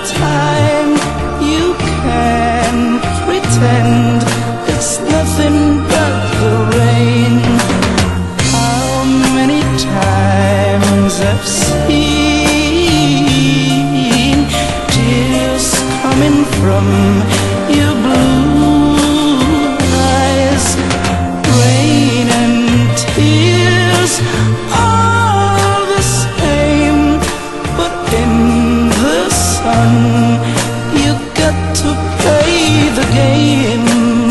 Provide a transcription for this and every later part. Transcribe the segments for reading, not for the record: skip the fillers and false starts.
time you can pretend it's nothing but the rain. How many times I've seen tears coming from your blue eyes. Rain and tears are the same, but in the sun you got to play the game.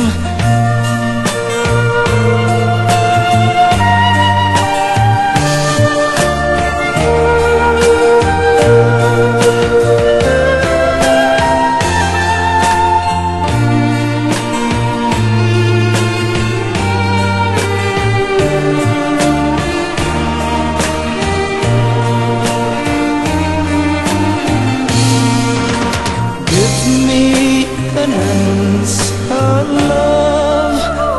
Give me an answer, love.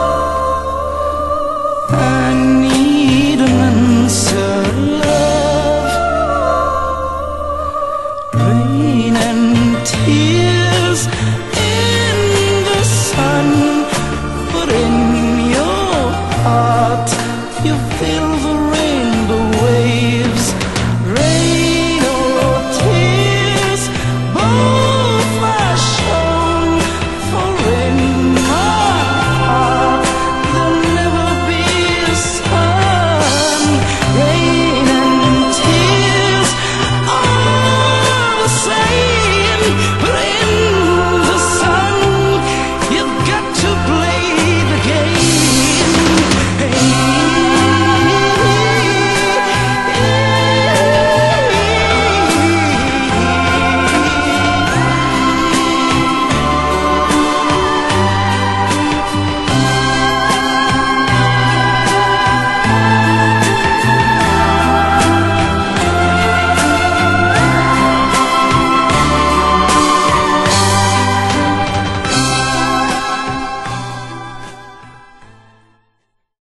I need an answer, love. Rain and tears